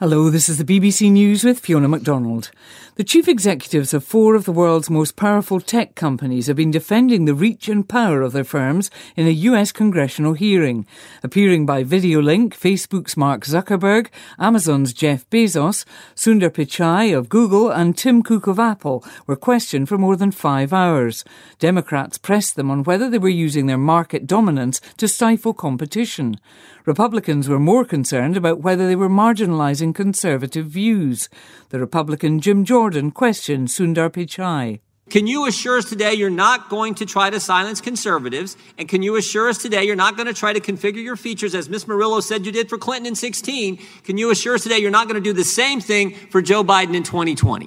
Hello, this is the BBC News with Fiona MacDonald. The chief executives of 4 of the world's most powerful tech companies have been defending the reach and power of their firms in a US congressional hearing. Appearing by video link, Facebook's Mark Zuckerberg, Amazon's Jeff Bezos, Sundar Pichai of Google and Tim Cook of Apple were questioned for more than 5 hours. Democrats pressed them on whether they were using their market dominance to stifle competition. Republicans were more concerned about whether they were marginalising conservative views. The Republican Jim Jordan questioned Sundar Pichai. Can you assure us today you're not going to try to silence conservatives? And can you assure us today you're not going to try to configure your features as Ms. Murillo said you did for Clinton in 2016? Can you assure us today you're not going to do the same thing for Joe Biden in 2020?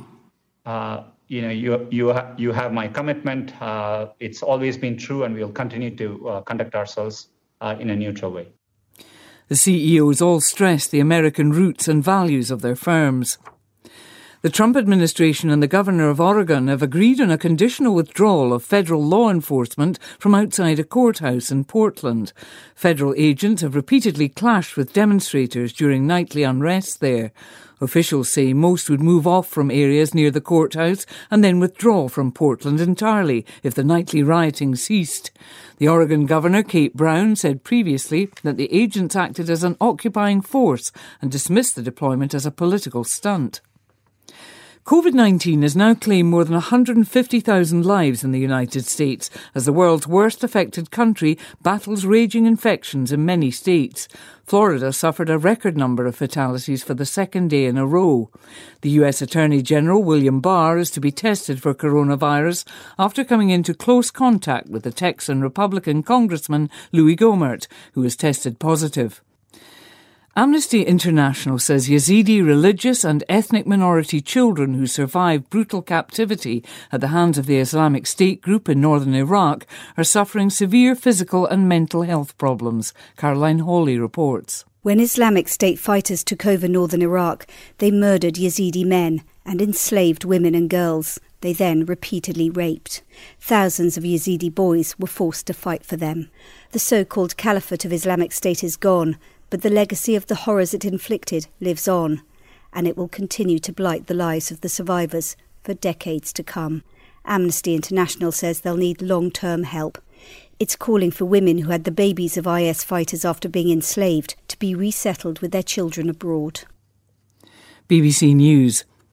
You have my commitment. It's always been true, and we'll continue to conduct ourselves in a neutral way. The CEOs all stressed the American roots and values of their firms. The Trump administration and the governor of Oregon have agreed on a conditional withdrawal of federal law enforcement from outside a courthouse in Portland. Federal agents have repeatedly clashed with demonstrators during nightly unrest there. Officials say most would move off from areas near the courthouse and then withdraw from Portland entirely if the nightly rioting ceased. The Oregon governor, Kate Brown, said previously that the agents acted as an occupying force and dismissed the deployment as a political stunt. COVID-19 has now claimed more than 150,000 lives in the United States as the world's worst affected country battles raging infections in many states. Florida suffered a record number of fatalities for the second day in a row. The US Attorney General William Barr is to be tested for coronavirus after coming into close contact with the Texan Republican Congressman Louis Gohmert, who was tested positive. Amnesty International says Yazidi religious and ethnic minority children who survived brutal captivity at the hands of the Islamic State group in northern Iraq are suffering severe physical and mental health problems. Caroline Hawley reports. When Islamic State fighters took over northern Iraq, they murdered Yazidi men and enslaved women and girls. They then repeatedly raped. Thousands of Yazidi boys were forced to fight for them. The so-called Caliphate of Islamic State is gone, but the legacy of the horrors it inflicted lives on, and it will continue to blight the lives of the survivors for decades to come. Amnesty International says they'll need long-term help. It's calling for women who had the babies of IS fighters after being enslaved to be resettled with their children abroad. BBC News.